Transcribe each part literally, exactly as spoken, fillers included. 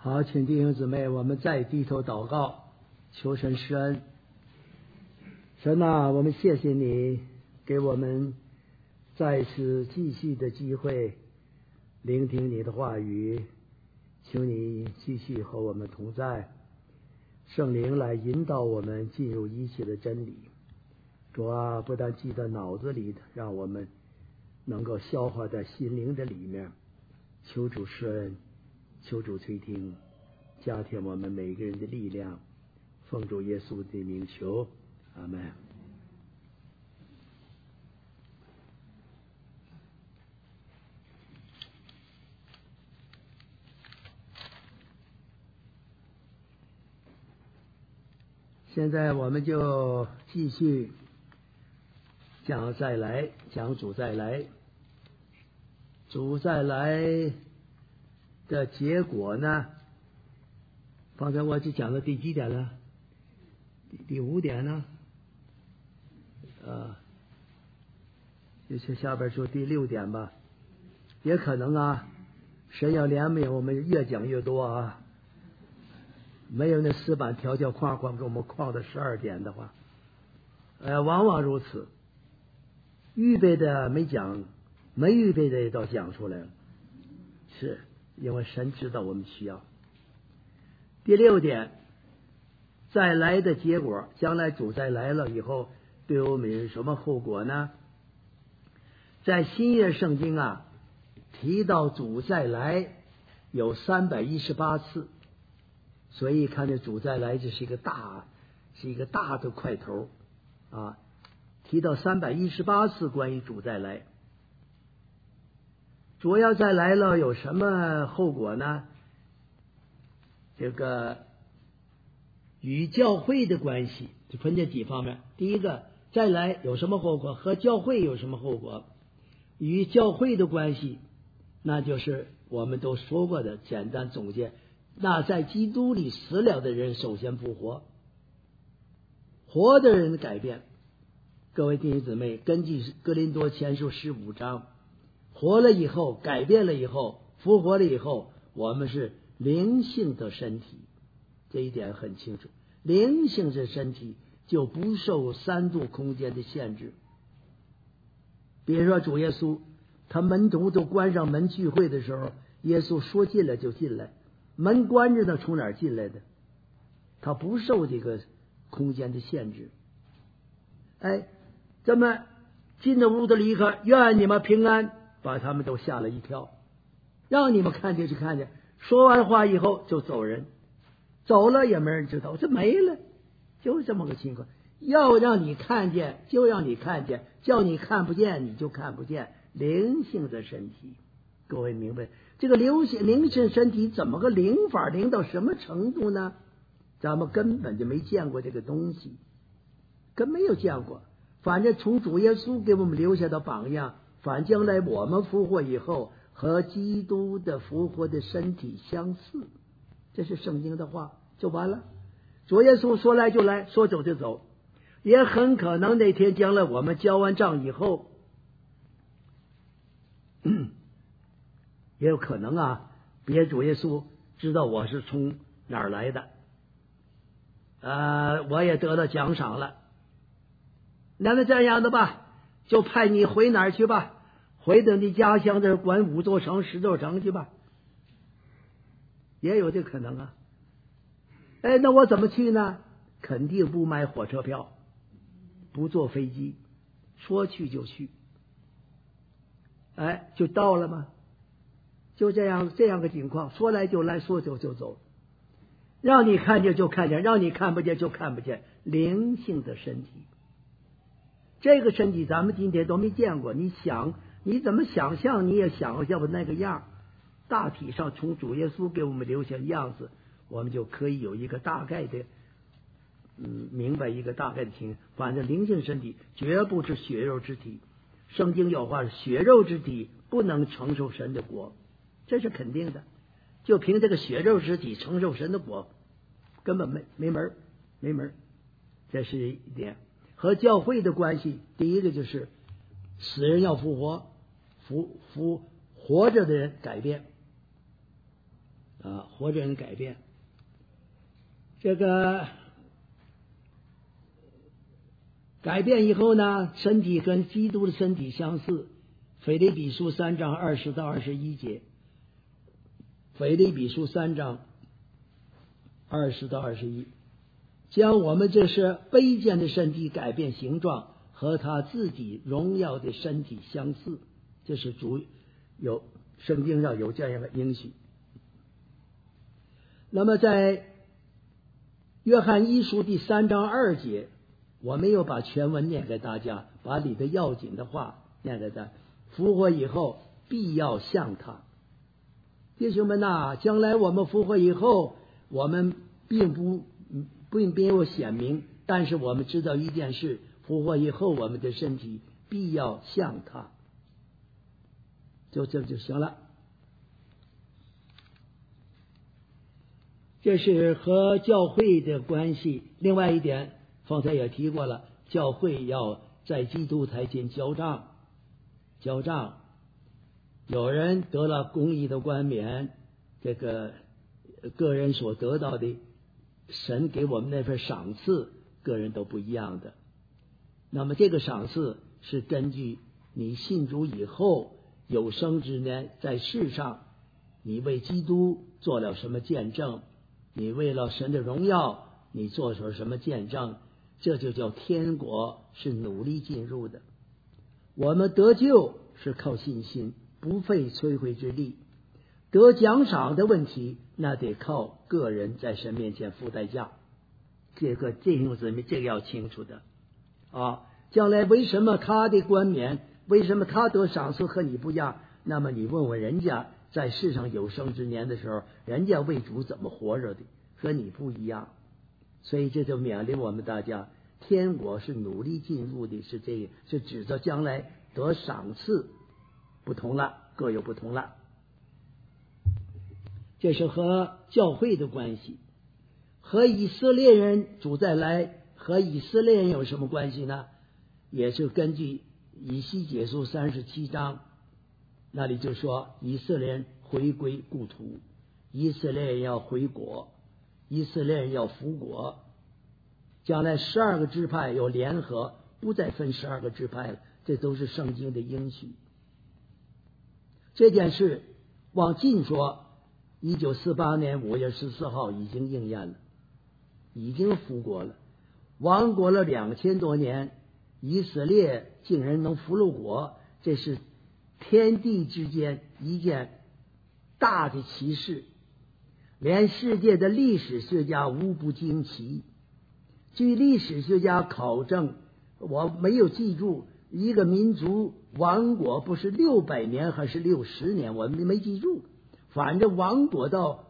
好，请弟兄姊妹，我们再低头祷告，求神施恩。神啊，我们谢谢你给我们再次继续的机会聆听你的话语，求你继续和我们同在，圣灵来引导我们进入一切的真理。主啊，不但记在脑子里的，让我们能够消化在心灵的里面。求主施恩，求主垂听，加添我们每个人的力量，奉主耶稣的名求，阿们。现在我们就继续讲再来，讲主再来。主再来的结果呢？刚才我就讲到第几点了？第第五点呢？啊，就是下边说第六点吧。也可能啊，神要怜悯我们，越讲越多啊。没有那死板条条框框给我们框到十二点的话，呃，往往如此。预备的没讲，没预备的也都讲出来了，是因为神知道我们需要。第六点，再来的结果，将来主再来了以后，对我们有什么后果呢？在新约圣经啊，提到主再来有三百一十八次。所以看见主再来，这是一个大，是一个大的块头啊！提到三百一十八次关于主再来，主要再来了有什么后果呢？这个与教会的关系就分这几方面。第一个，再来有什么后果？和教会有什么后果？与教会的关系，那就是我们都说过的，简单总结。那在基督里死了的人首先复活，活的人改变。各位弟兄姊妹，根据哥林多前书十五章，活了以后，改变了以后，复活了以后，我们是灵性的身体，这一点很清楚。灵性的身体就不受三度空间的限制。比如说主耶稣，他门徒都关上门聚会的时候，耶稣说进来就进来。门关着呢，从哪儿进来的？他不受这个空间的限制。哎，这么进了屋子里一看，愿你们平安，把他们都吓了一跳。让你们看见就看见，说完话以后就走人，走了也没人知道，这没了，就是这么个情况。要让你看见就让你看见，叫你看不见你就看不见。灵性的身体，各位明白？这个灵性灵性身体怎么个灵法？灵到什么程度呢？咱们根本就没见过这个东西，根没有见过。反正从主耶稣给我们留下的榜样，反将来我们复活以后和基督的复活的身体相似，这是圣经的话，就完了。主耶稣说来就来，说走就走。也很可能那天将来我们交完账以后，也有可能啊，别主耶稣知道我是从哪儿来的，呃，我也得到奖赏了。那么这样的吧，就派你回哪儿去吧？回到你家乡的管五座城、十座城去吧，也有这可能啊。哎，那我怎么去呢？肯定不买火车票，不坐飞机，说去就去，哎，就到了吗？就这样这样个情况，说来就来，说走就走，让你看见就看见，让你看不见就看不见。灵性的身体，这个身体咱们今天都没见过，你想你怎么想象你也想象不那个样。大体上从主耶稣给我们留下的样子，我们就可以有一个大概的嗯，明白一个大概的情况。反正灵性身体绝不是血肉之体，圣经有话是血肉之体不能承受神的国，这是肯定的。就凭这个血肉之体承受神的国，根本没没门没门。这是一点。和教会的关系，第一个就是死人要复活，复复活着的人改变啊，活着人改变。这个改变以后呢，身体跟基督的身体相似。腓立比书三章二十到二十一节，腓立比书三章二十到二十一，将我们这是卑贱的身体改变形状，和他自己荣耀的身体相似。这是主有圣经上有这样的应许。那么在约翰一书第三章二节，我没有把全文念给大家，把里的要紧的话念给大家。复活以后必要像他。弟兄们呐、啊，将来我们复活以后，我们并不并没有显明，但是我们知道一件事，复活以后我们的身体必要像他，就这就行了。这是和教会的关系。另外一点，方才也提过了，教会要在基督台前交账。交账，有人得了公义的冠冕，这个个人所得到的神给我们那份赏赐，个人都不一样的。那么这个赏赐是根据你信主以后有生之年在世上，你为基督做了什么见证，你为了神的荣耀你做出什么见证，这就叫天国是努力进入的。我们得救是靠信心，不费吹灰之力。得奖赏的问题，那得靠个人在神面前付代价。这个弟兄姊妹，这个要清楚的啊！将来为什么他的冠冕，为什么他得赏赐和你不一样？那么你问问人家在世上有生之年的时候，人家为主怎么活着的，和你不一样。所以这就勉励我们大家，天国是努力进入的，是这个，是指着将来得赏赐不同了，各有不同了。这是和教会的关系。和以色列人主再来，和以色列人有什么关系呢？也是根据以西结书三十七章，那里就说以色列人回归故土，以色列人要回国，以色列人要复国，将来十二个支派有联合，不再分十二个支派了，这都是圣经的应许。这件事往近说，一九四八年五月十四号已经应验了，已经复国了。亡国了两千多年，以色列竟然能复了国，这是天地之间一件大的奇事，连世界的历史学家无不惊奇。据历史学家考证，我没有记住一个民族亡国不是六百年还是六十年，我没记住，反正亡国到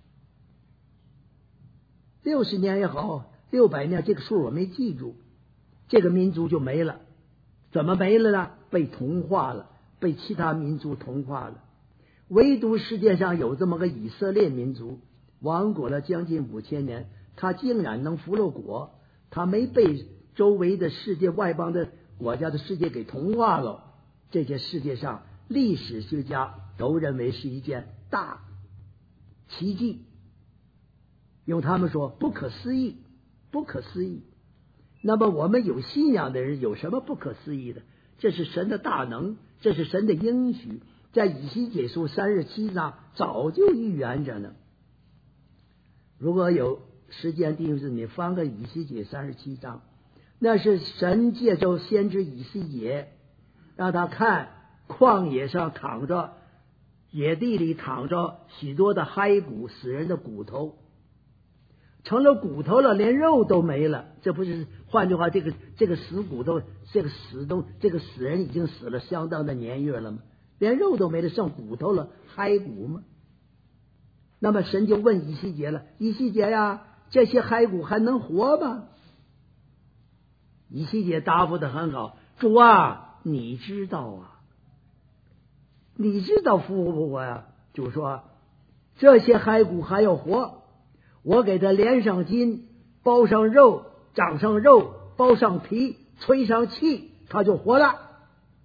六十年也好，六百年这个数我没记住，这个民族就没了。怎么没了呢？被同化了，被其他民族同化了。唯独世界上有这么个以色列民族，亡国了将近五千年，他竟然能复了国，他没被周围的世界外邦的国家的世界给同化了。这些世界上历史学家都认为是一件大奇迹，用他们说不可思议，不可思议。那么我们有信仰的人有什么不可思议的？这是神的大能，这是神的应许，在以西结书三十七章早就预言着呢。如果有时间，弟兄姊妹翻个以西结三十七章，那是神借着先知以西结，让他看旷野上躺着，野地里躺着许多的骸骨，死人的骨头，成了骨头了，连肉都没了。这不是，换句话，这个这个死骨头，这个死都，这个死人已经死了相当的年月了吗？连肉都没了，剩骨头了，骸骨吗？那么神就问以西结了，以西结呀，这些骸骨还能活吗？以西结答复得很好，主啊，你知道啊，你知道复不活呀？主说，这些骸骨还要活，我给他连上筋，包上肉，长上肉，包上皮，吹上气，他就活了。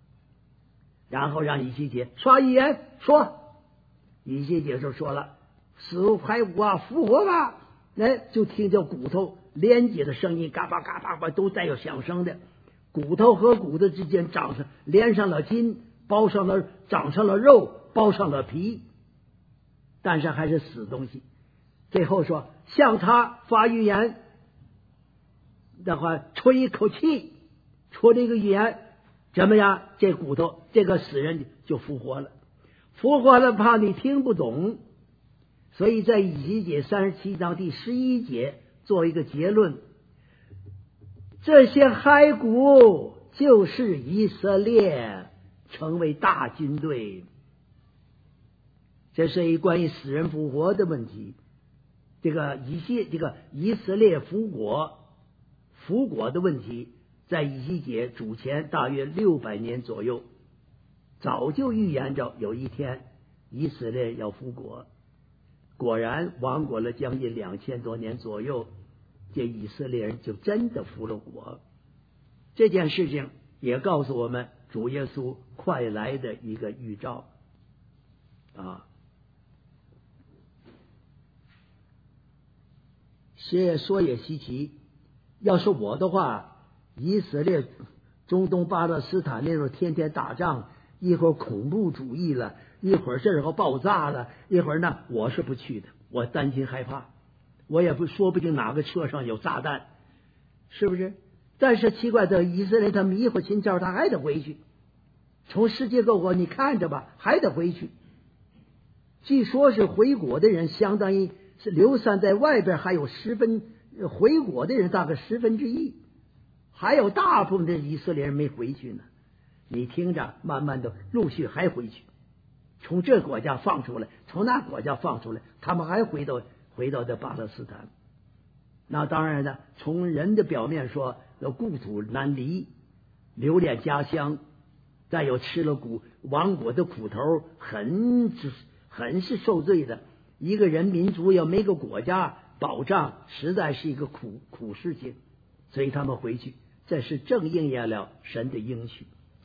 然后让以西结刷预言说，以西结就说了， 死骸骨啊，复活吧！哎，就听见骨头连接的声音，嘎巴嘎巴巴都带有响声的。骨头和骨头之间长上连上了筋，包上了长上了肉，包上了皮，但是还是死东西。最后说，向他发预言的话，吹一口气，出了一个预言，怎么样？这骨头这个死人就复活了，复活了，怕你听不懂。所以在以西结三十七章第十一节做一个结论，这些骸骨就是以色列成为大军队。这是一关于死人复活的问题。这个以西这个以色列复国复国的问题，在以西结主前大约六百年左右，早就预言着有一天以色列要复国。果然亡国了将近两千多年左右，这以色列人就真的复了国。这件事情也告诉我们主耶稣快来的一个预兆啊。也说也稀奇，要是我的话，以色列中东巴勒斯坦那时候天天打仗，一会儿恐怖主义了，一会儿这时候爆炸了，一会儿呢，我是不去的，我担心害怕，我也不说不定哪个车上有炸弹，是不是？但是奇怪的，以色列他迷糊心窍，他还得回去。从世界各国你看着吧，还得回去。据说是回国的人相当于是流散在外边，还有十分回国的人大概十分之一，还有大部分的以色列人没回去呢。你听着，慢慢的陆续还回去，从这国家放出来，从那国家放出来，他们还回到回到这巴勒斯坦。那当然呢，从人的表面说，故土难离，留恋家乡，再有吃了苦亡国的苦头，很很是受罪的。一个人民族要没个国家保障，实在是一个苦苦事情，所以他们回去，这是正应验了神的应许。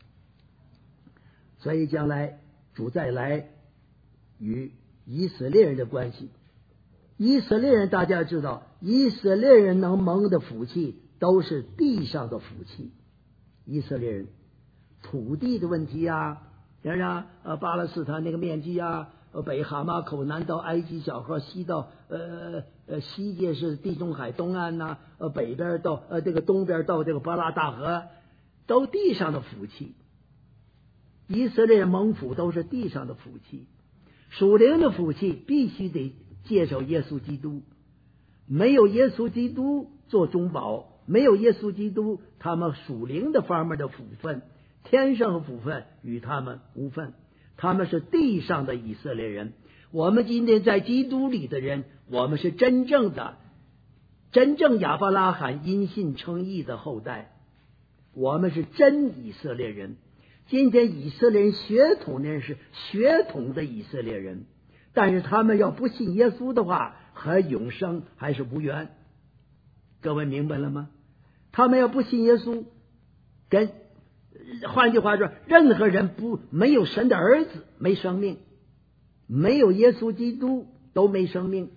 所以将来主再来与以色列人的关系，以色列人大家知道，以色列人能蒙的福气都是地上的福气。以色列人土地的问题啊，然后呃巴勒斯坦那个面积啊，北哈马口南到埃及小河，西到呃呃西界是地中海东岸呐、啊，呃北边到呃这个东边到这个伯拉大河，都地上的福气。以色列蒙福都是地上的福气，属灵的福气必须得接受耶稣基督，没有耶稣基督做中保，没有耶稣基督，他们属灵的方面的福分，天上的福分与他们无分，他们是地上的以色列人。我们今天在基督里的人，我们是真正的真正亚伯拉罕因信称义的后代，我们是真以色列人。今天以色列人血统的人是血统的以色列人，但是他们要不信耶稣的话，和永生还是无缘。各位明白了吗？他们要不信耶稣，跟换句话说，任何人不没有神的儿子没生命，没有耶稣基督都没生命。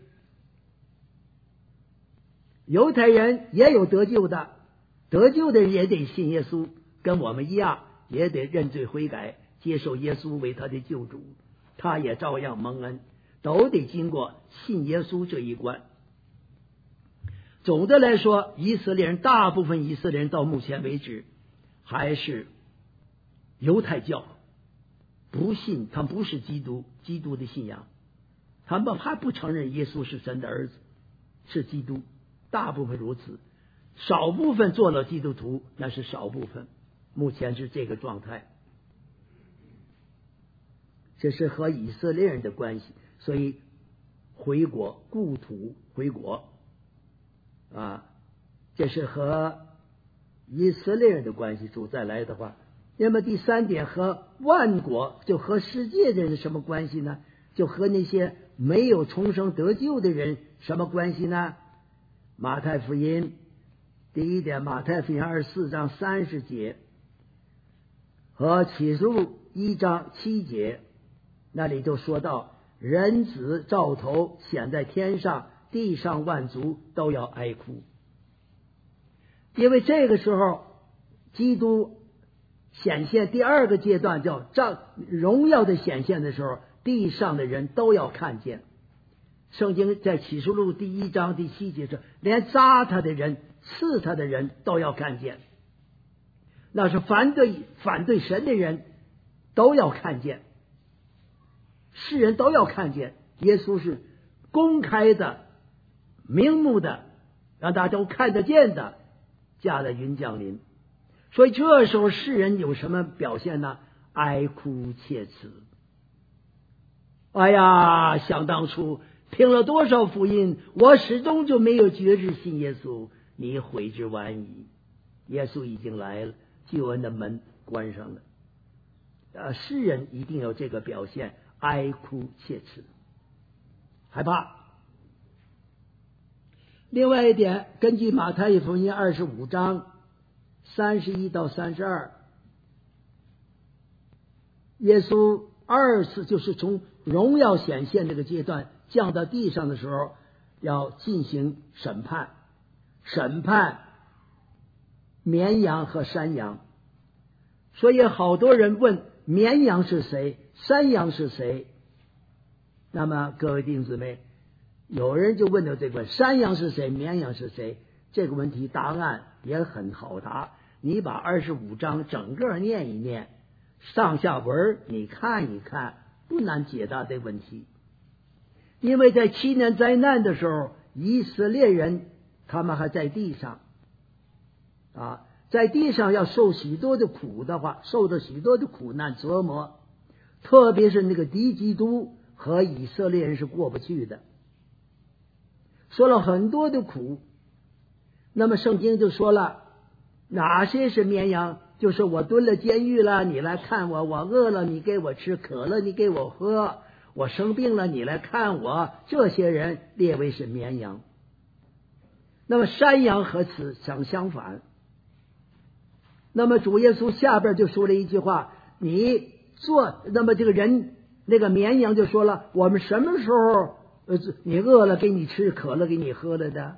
犹太人也有得救的，得救的人也得信耶稣，跟我们一样，也得认罪悔改，接受耶稣为他的救主，他也照样蒙恩，都得经过信耶稣这一关。总的来说，以色列人大部分以色列人到目前为止还是犹太教，不信，他们不是基督基督的信仰，他们还不承认耶稣是神的儿子，是基督，大部分如此，少部分做了基督徒，那是少部分，目前是这个状态。这是和以色列人的关系，所以回国故土回国啊，这是和以色列人的关系。主再来的话，那么第三点，和万国，就和世界的人什么关系呢？就和那些没有重生得救的人什么关系呢？马太福音第一点，马太福音二十四章三十节和启示录一章七节，那里就说到人子照头显在天上，地上万族都要哀哭。因为这个时候基督显现第二个阶段叫照荣耀的显现的时候，地上的人都要看见。圣经在启示录第一章第七节说，连扎他的人刺他的人都要看见，那是反对反对神的人都要看见，世人都要看见耶稣是公开的明目的让大家都看得见的驾的云降临。所以这时候世人有什么表现呢？哀哭切齿。哎呀，想当初听了多少福音，我始终就没有决志信耶稣，你悔之晚矣。耶稣已经来了，救恩的门关上了。呃，世人一定有这个表现，哀哭切齿，害怕。另外一点，根据马太福音二十五章三十一到三十二，耶稣二次就是从荣耀显现这个阶段降到地上的时候，要进行审判，审判绵羊和山羊。所以好多人问绵羊是谁，山羊是谁？那么各位弟兄姊妹，有人就问到这个山羊是谁，绵羊是谁？这个问题答案也很好答，你把二十五章整个念一念，上下文你看一看，不难解答这个问题。因为在七年灾难的时候，以色列人他们还在地上啊，在地上要受许多的苦的话，受着许多的苦难折磨，特别是那个敌基督和以色列人是过不去的，说了很多的苦。那么圣经就说了，哪些是绵羊？就是我蹲了监狱了，你来看我；我饿了，你给我吃；渴了，你给我喝；我生病了，你来看我。这些人列为是绵羊。那么山羊和此相相反。那么主耶稣下边就说了一句话，你做，那么这个人那个绵羊就说了，我们什么时候呃你饿了给你吃，渴了给你喝了的？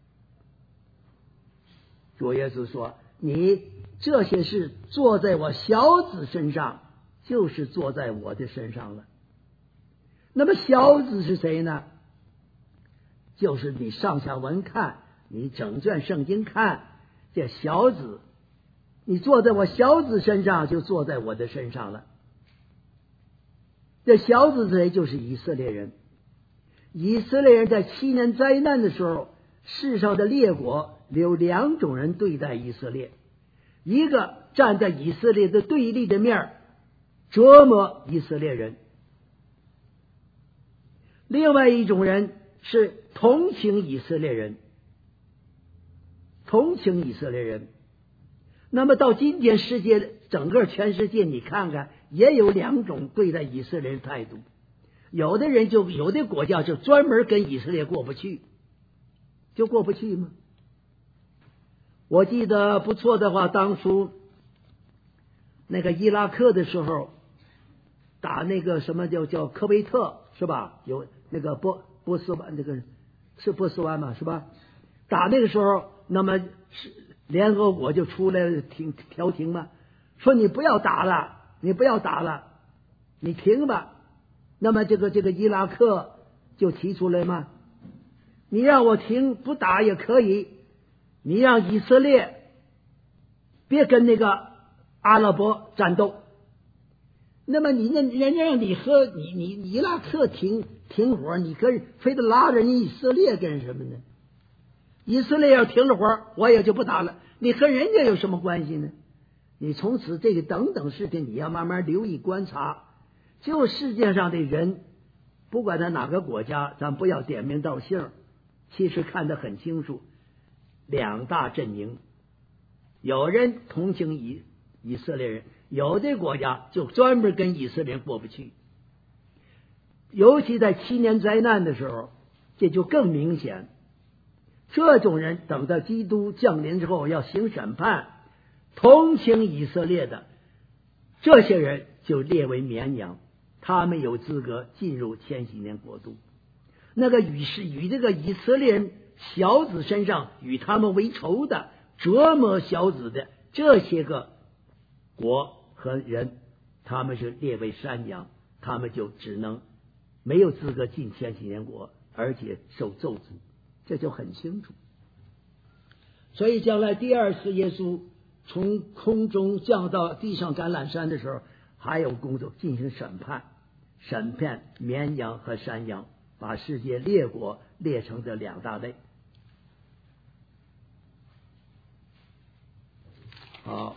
主耶稣说，你这些事做在我小子身上，就是做在我的身上了。那么小子是谁呢？就是你上下文看，你整卷圣经看，这小子你坐在我小子身上，就坐在我的身上了。这小子是谁？就是以色列人。以色列人在七年灾难的时候，世上的列国有两种人对待以色列，一个站在以色列的对立的面折磨以色列人，另外一种人是同情以色列人，同情以色列人。那么到今天世界整个全世界你看看，也有两种对待以色列人态度。有的人就有的国家就专门跟以色列过不去，就过不去吗？我记得不错的话，当初那个伊拉克的时候打那个什么叫叫科威特是吧？有那个波波斯湾，那个是波斯湾嘛是吧？打那个时候，那么是联合国就出来停调停嘛，说你不要打了，你不要打了，你停吧。那么这个这个伊拉克就提出来嘛，你让我停不打也可以，你让以色列别跟那个阿拉伯战斗。那么你那人家让你和你你伊拉克停停火，你跟非得拉着你以色列干什么呢？以色列要停了火，我也就不打了，你和人家有什么关系呢？你从此这个等等事情你要慢慢留意观察。就世界上的人，不管在哪个国家，咱不要点名道姓，其实看得很清楚，两大阵营，有人同情以以色列人，有的国家就专门跟以色列人过不去。尤其在七年灾难的时候，这就更明显。这种人等到基督降临之后要行审判，同情以色列的这些人就列为绵羊， 他们有资格进入千禧年国度。那个与是与这个以色列人小子身上与他们为仇的折磨小子的这些个国和人，他们是列为山羊，他们就只能没有资格进千禧年国，而且受咒诅，这就很清楚。所以将来第二次耶稣从空中降到地上橄榄山的时候，还有工作进行审判，审判绵羊和山羊，把世界列国列成这两大类。好，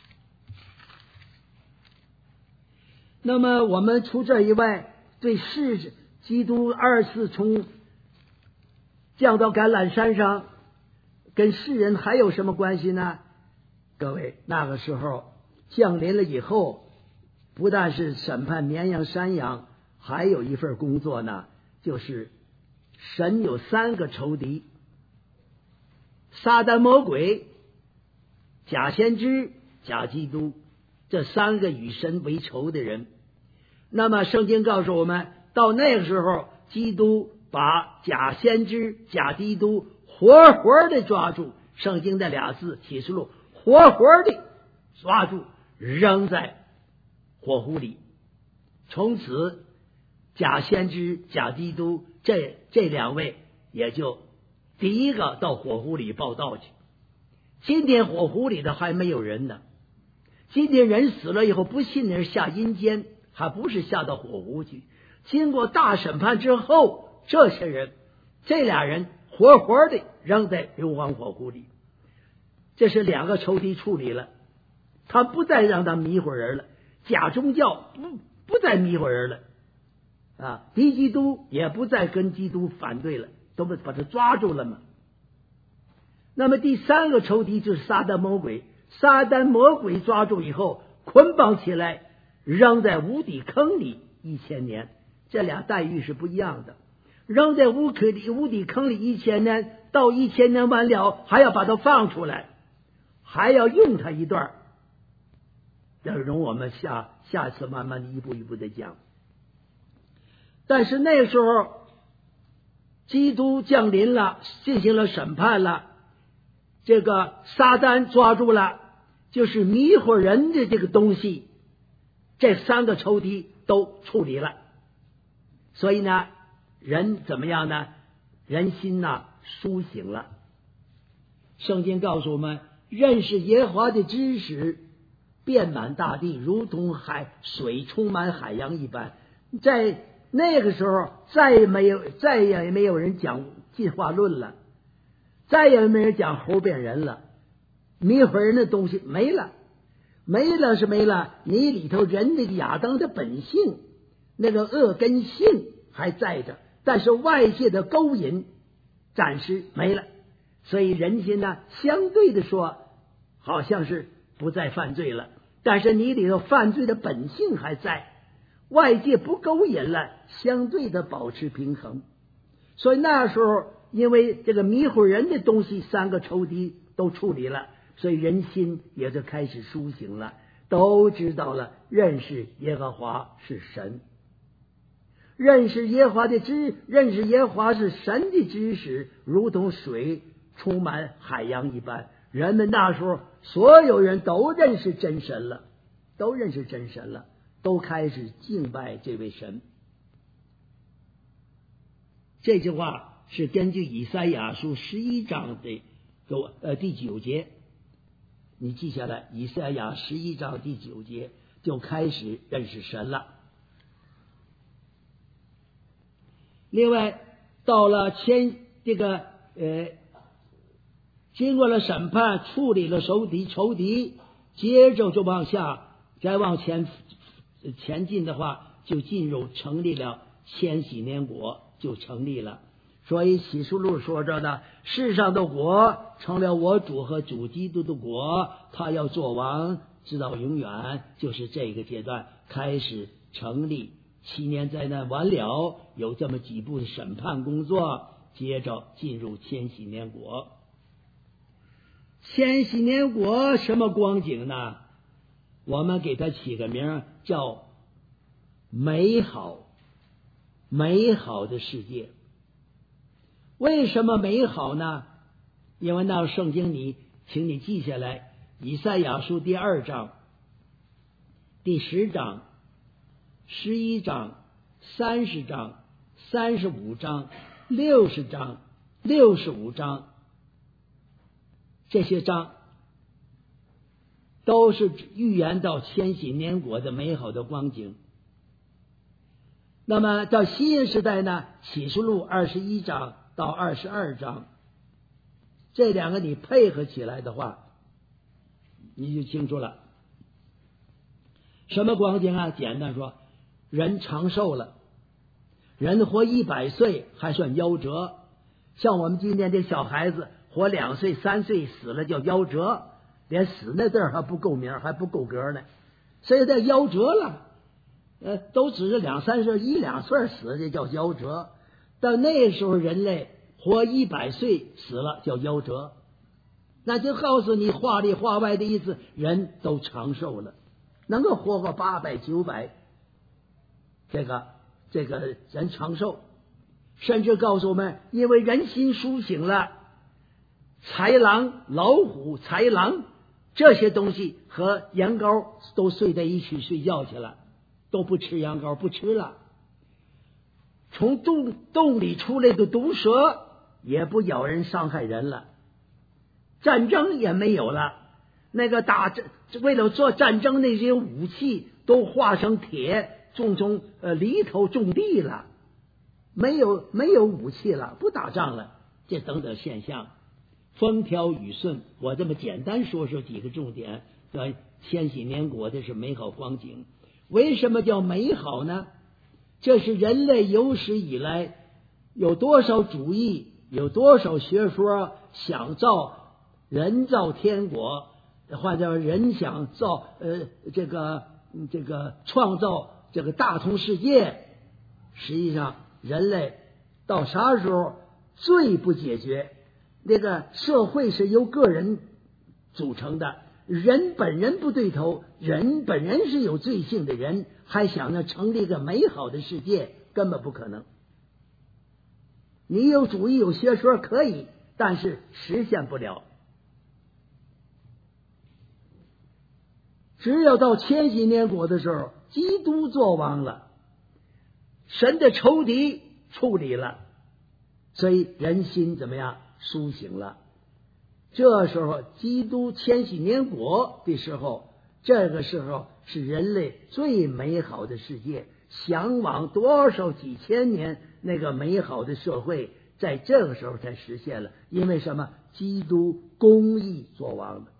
那么我们除这以外，对世基督二次从降到橄榄山上跟世人还有什么关系呢？各位，那个时候降临了以后，不但是审判绵羊山羊，还有一份工作呢，就是神有三个仇敌，撒旦魔鬼、假先知、假基督，这三个与神为仇的人。那么圣经告诉我们，到那个时候，基督把假先知、假基督活活的抓住，圣经的俩字启示录，活活的抓住，扔在火湖里。从此假先知、假基督这这两位也就第一个到火湖里报道去。今天火湖里的还没有人呢，今天人死了以后，不信的人下阴间，还不是下到火湖去。经过大审判之后，这些人这俩人活活的扔在硫磺火湖里。这是两个仇敌处理了，他不再让他迷惑人了，假宗教不不再迷惑人了啊，敌基督也不再跟基督反对了，都把他抓住了嘛。那么第三个仇敌就是撒旦魔鬼，撒旦魔鬼抓住以后，捆绑起来扔在无底坑里一千年，这俩待遇是不一样的。扔在无底无底坑里一千年，到一千年完了还要把它放出来，还要用它一段，要容我们下下次慢慢的一步一步的讲。但是那个时候基督降临了，进行了审判了，这个撒旦抓住了，就是迷惑人的这个东西，这三个仇敌都处理了。所以呢，人怎么样呢？人心呐苏醒了。圣经告诉我们，认识耶和华的知识遍满大地，如同海水充满海洋一般。在那个时候，再也没有再也没有人讲进化论了，再也没人讲猴变人了，迷惑人的东西没了，没了是没了，你里头人的亚当的本性，那个恶根性还在着，但是外界的勾引暂时没了，所以人心呢，相对的说好像是不再犯罪了，但是你里头犯罪的本性还在，外界不勾引了，相对的保持平衡。所以那时候因为这个迷惑人的东西三个仇敌都处理了，所以人心也就开始苏醒了，都知道了认识耶和华是神，认识耶和华的知认识耶和华是神的知识，如同水充满海洋一般。人们那时候所有人都认识真神了，都认识真神了，都开始敬拜这位神。这句话是根据以赛亚书十一章的呃第九节，你记下来，以赛亚十一章第九节就开始认识神了。另外，到了千这个呃，经过了审判，处理了仇敌仇敌，接着就往下再往前前进的话，就进入成立了千禧年国，就成立了。所以启示录说着呢，世上的国成了我主和主基督的国，他要做王直到永远，就是这个阶段开始成立。七年灾难完了，有这么几步的审判工作，接着进入千禧年国。千禧年国什么光景呢？我们给它起个名叫美好美好的世界。为什么美好呢？因为那圣经你请你记下来，以赛亚书第二章、第十章、十一章、三十章、三十五章、六十章、六十五章，这些章都是预言到千禧年国的美好的光景。那么到新约时代呢，启示录二十一章到二十二章，这两个你配合起来的话，你就清楚了。什么光景啊？简单说，人长寿了，人活一百岁还算夭折。像我们今天这小孩子活两岁三岁死了叫夭折，连死那字儿还不够名还不够格呢，所以这夭折了。呃，都只是两三岁一两岁死这叫夭折，到那时候人类活一百岁死了叫夭折，那就告诉你话里话外的意思，人都长寿了，能够活个八百九百，这个这个人长寿。甚至告诉我们，因为人心苏醒了，豺狼、老虎、豺狼这些东西和羊羔都睡在一起睡觉去了，都不吃羊羔，不吃了。从洞洞里出来的毒蛇也不咬人伤害人了，战争也没有了。那个打为了做战争那些武器都化成铁，种从呃犁头种地了，没有没有武器了，不打仗了，这等等现象。风调雨顺，我这么简单说说几个重点。呃，千禧年国的是美好光景。为什么叫美好呢？这是人类有史以来有多少主义，有多少学说想造人造天国，或者人想造呃这个这个创造这个大同世界。实际上人类到啥时候罪不解决，那个社会是由个人组成的，人本人不对头，人本人是有罪性的人，还想着成立一个美好的世界，根本不可能。你有主义有学说可以，但是实现不了。只有到千禧年国的时候，基督作王了，神的仇敌处理了，所以人心怎么样？苏醒了。这时候基督千禧年国的时候，这个时候是人类最美好的世界，向往多少几千年那个美好的社会，在这个时候才实现了。因为什么？基督公义作王的。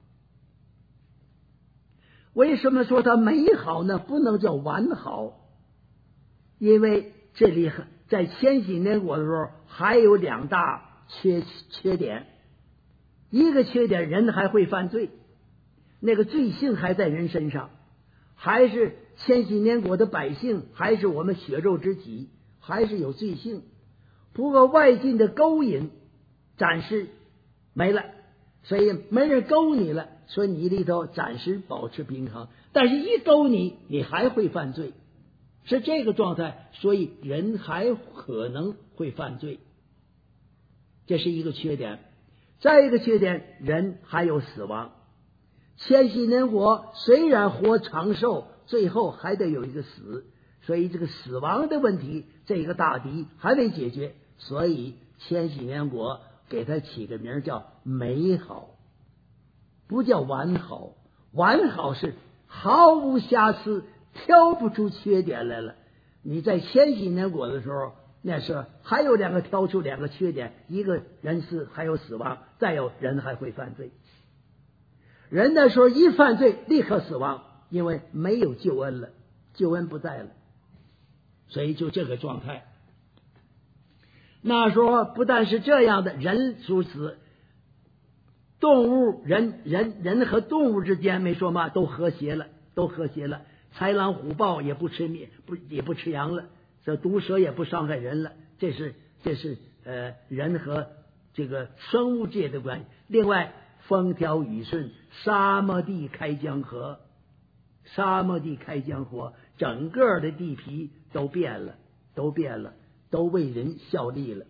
为什么说它美好呢？不能叫完好，因为这里在千禧年国的时候还有两大缺缺点。一个缺点，人还会犯罪，那个罪性还在人身上，还是千禧年国的百姓，还是我们血肉之体，还是有罪性。不过外境的勾引暂时没了，所以没人勾你了，所以你里头暂时保持平衡。但是一勾你，你还会犯罪，是这个状态，所以人还可能会犯罪，这是一个缺点。再一个缺点，人还有死亡。千禧年国虽然活长寿，最后还得有一个死，所以这个死亡的问题，这个大敌还得解决。所以千禧年国给他起个名叫美好，不叫完好。完好是毫无瑕疵，挑不出缺点来了。你在千禧年国的时候，那是还有两个挑出两个缺点，一个人是还有死亡，再有人还会犯罪。人那时候一犯罪立刻死亡，因为没有救恩了，救恩不在了，所以就这个状态。那时候不但是这样的，人如此，动物人人人和动物之间没说嘛，都和谐了，都和谐了。豺狼虎豹也不吃面，不也不吃羊了，这毒蛇也不伤害人了。这是这是呃人和这个生物界的关系。另外，风调雨顺，沙漠地开江河，沙漠地开江河， 整个的地皮都变了，都变了，都为人效力了。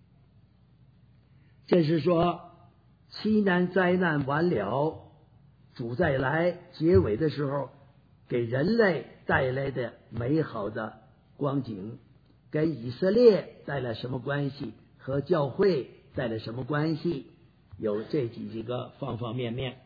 这是说七难灾难完了，主再来结尾的时候给人类带来的美好的光景，跟以色列带来什么关系，和教会带来什么关系，有这几几个方方面面。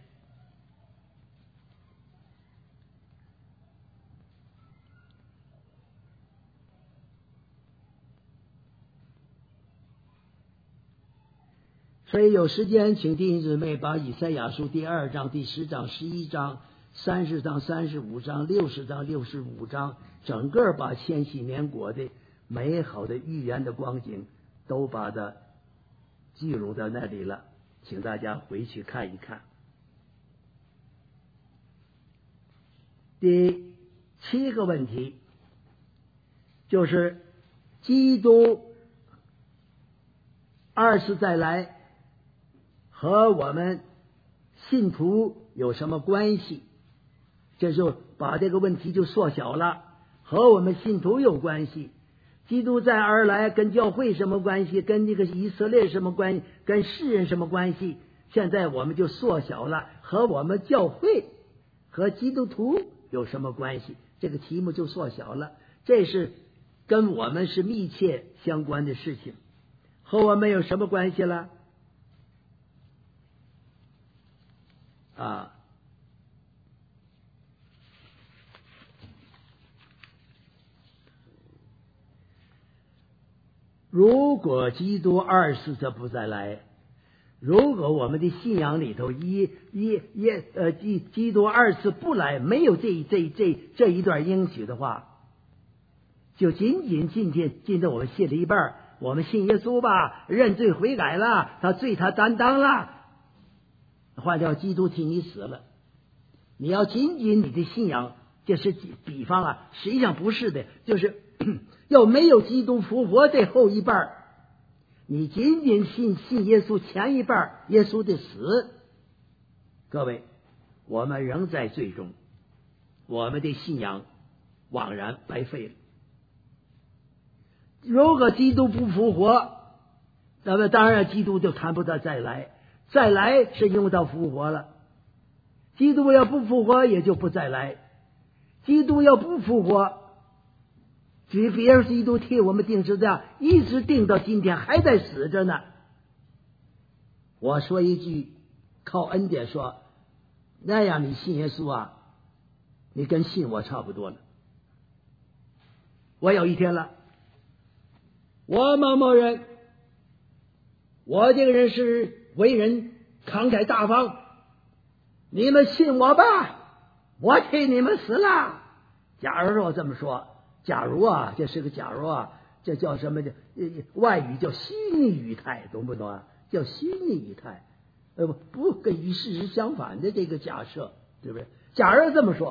所以有时间请弟兄姊妹把以赛亚书第二章、第十章、十一章、三十章、三十五章、六十章、六十五章，整个把千禧年国的美好的预言的光景都把它记录在那里了，请大家回去看一看。第七个问题就是基督二次再来和我们信徒有什么关系？这就把这个问题就缩小了，和我们信徒有关系。基督再而来跟教会什么关系？跟这个以色列什么关系？跟世人什么关系？现在我们就缩小了，和我们教会和基督徒有什么关系？这个题目就缩小了，这是跟我们是密切相关的事情。和我们有什么关系了？啊，如果基督二次再不再来，如果我们的信仰里头一一一呃基基督二次不来，没有这这这这一段应许的话，就仅仅今天今天我们信了一半，我们信耶稣吧，认罪悔改了，他罪他担当了，换掉基督替你死了。你要仅仅你的信仰，这是比方啊，实际上不是的，就是要没有基督复活这后一半，你仅仅信信耶稣前一半，耶稣的死，各位，我们仍在罪中，我们的信仰枉然白费了。如果基督不复活，那么当然基督就谈不到再来，再来是用到复活了。基督要不复活，也就不再来。基督要不复活，只别人基督替我们定十字架，一直定到今天还在死着呢。我说一句，靠恩典说，那样你信耶稣啊，你跟信我差不多了。我有一天了，我某某人，我这个人是为人慷慨大方，你们信我吧，我替你们死了。假如说我这么说，假如啊，这是个假如啊，这叫什么？叫外语叫虚拟语态，懂不懂啊？叫虚拟语态，呃，不跟与事实相反的这个假设，对不对？假如这么说，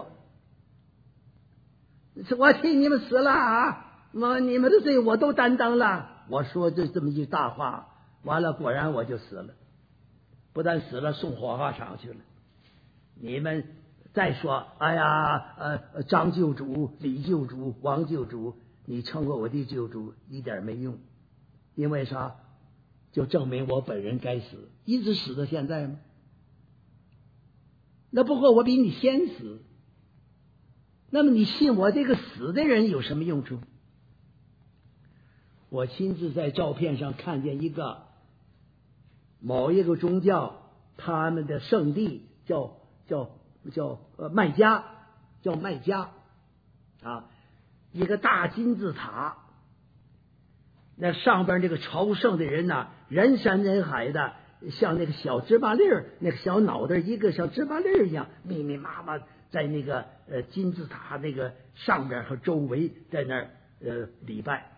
我替你们死了啊，我你们的罪我都担当了。我说这这么一句大话，完了果然我就死了，不但死了，送火化场去了。你们再说，哎呀，呃，张救主、李救主、王救主，你称过我的救主，一点没用，因为啥？就证明我本人该死，一直死到现在吗？那不过我比你先死，那么你信我这个死的人有什么用处？我亲自在照片上看见一个某一个宗教，他们的圣地叫叫叫呃麦加，叫麦加啊，一个大金字塔，那上边这个朝圣的人呐、啊，人山人海的，像那个小芝麻粒儿，那个小脑袋一个像芝麻粒儿一样，密密麻麻在那个呃金字塔那个上边和周围在那儿呃礼拜。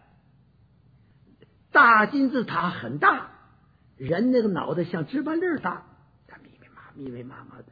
大金字塔很大，人那个脑袋像芝麻粒儿大，它密密麻密密麻麻的。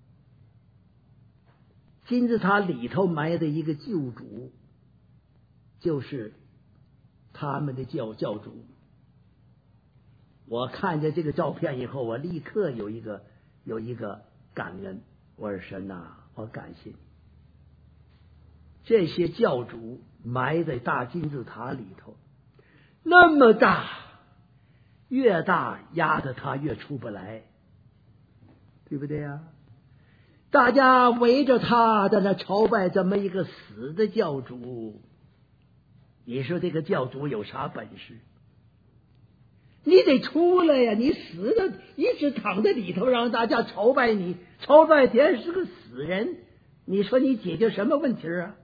金字塔里头埋的一个救主，就是他们的教教主。我看见这个照片以后，我立刻有一个有一个感恩，我说神呐、啊，我感谢你。 这些教主埋在大金字塔里头，那么大，越大压得他越出不来，对不对呀？大家围着他在那朝拜这么一个死的教主，你说这个教主有啥本事？你得出来呀！你死了，一直躺在里头，让大家朝拜你，朝拜天是个死人，你说你解决什么问题啊？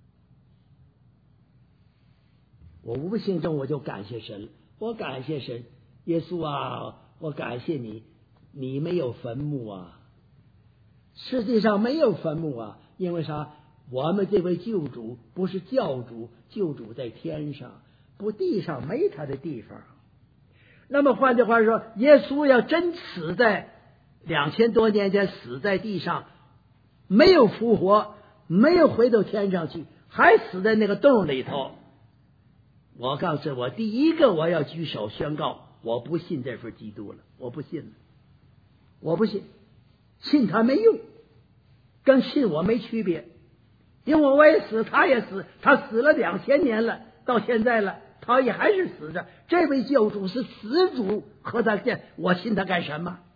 我无形中我就感谢神，我感谢神，耶稣啊，我感谢你，你没有坟墓啊，世界上没有坟墓啊，因为啥？我们这位救主不是教主，救主在天上，不地上没他的地方。那么换句话说，耶稣要真死在两千多年前死在地上，没有复活，没有回到天上去，还死在那个洞里头，我告诉我，第一个我要举手宣告，我不信这份基督了，我不信了，我不信，信他没用，跟信我没区别，因为我也死，他也死，他死了两千年了，到现在了，他也还是死着。这位救主是死主，和他见我信他干什么？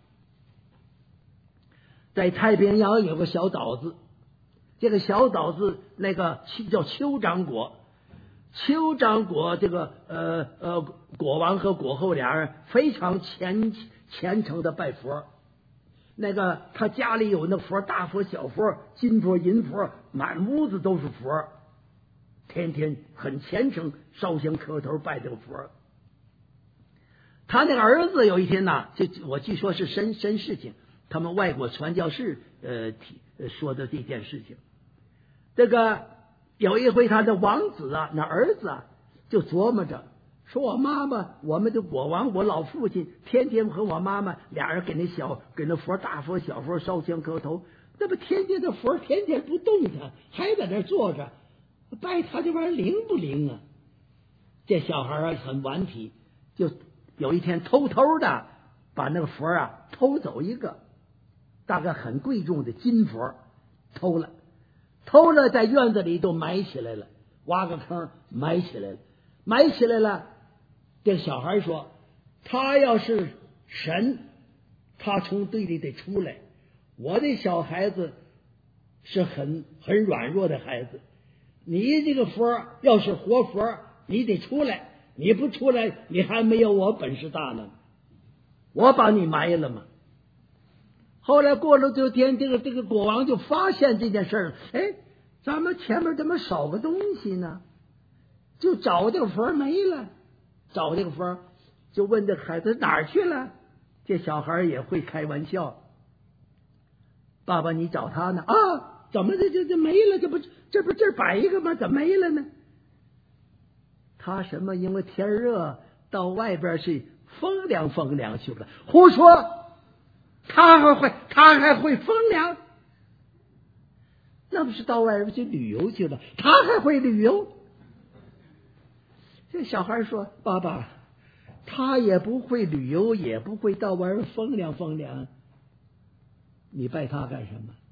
在太平洋有个小岛子，这个小岛子那个叫酋长国，酋长国这个呃呃国王和国后俩人非常虔虔诚的拜佛，那个他家里有那佛，大佛小佛，金佛银佛，满屋子都是佛，天天很虔诚，烧香磕头拜这个佛。他那个儿子有一天呢，这我据说是真真事情，他们外国传教士呃提说的这件事情。这个有一回，他的王子啊，那儿子啊，就琢磨着说，我妈妈，我们的国王，我老父亲，天天和我妈妈俩人给那小给那佛大佛小佛烧香磕头，那么天天的佛天天不动弹，还在那坐着，拜他这玩意儿灵不灵啊？这小孩啊很顽皮，就有一天偷偷的把那个佛啊偷走一个，大概很贵重的金佛，偷了，偷了在院子里都埋起来了，挖个坑埋起来了，埋起来了。这小孩说，他要是神，他从堆里得出来。我的小孩子是很很软弱的孩子，你这个佛要是活佛，你得出来，你不出来，你还没有我本事大呢。我把你埋了嘛。后来过了这天，这个这个国王就发现这件事儿，哎，咱们前面怎么少个东西呢？就找这个佛没了，找这个佛，就问这孩子哪儿去了？这小孩也会开玩笑，爸爸你找他呢？啊，怎么这这这没了？这不这不这儿摆一个吗？怎么没了呢？他什么？因为天热，到外边去风凉风凉去了。胡说！他还会他还会风凉？那不是到外边去旅游去了？他还会旅游？这小孩说：“爸爸，他也不会旅游，也不会到外边风凉风凉，你拜他干什么？”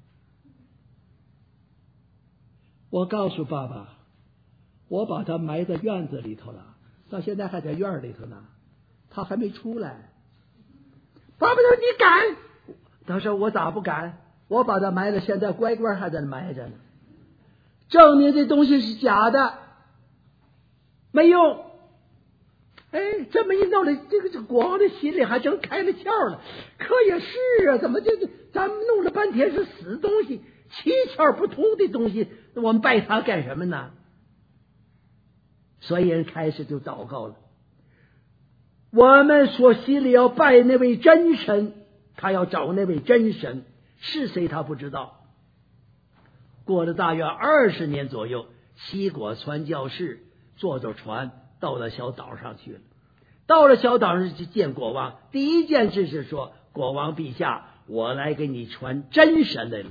我告诉爸爸，我把他埋在院子里头了，到现在还在院里头呢，他还没出来。爸爸说：“你敢？”他说：“我咋不敢？我把他埋了，现在乖乖还在那埋着呢，证明这东西是假的，没用。”哎，这么一闹的，这个这国王的心里还真开了窍了。可也是啊，怎么这这咱们弄了半天是死东西，七窍不通的东西，我们拜他干什么呢？所以人开始就祷告了。我们说心里要拜那位真神，他要找那位真神是谁，他不知道。过了大约二十年左右，西果传教士坐着船到了小岛上去了。到了小岛上去见国王，第一件事是说：“国王陛下，我来给你传真神来了。”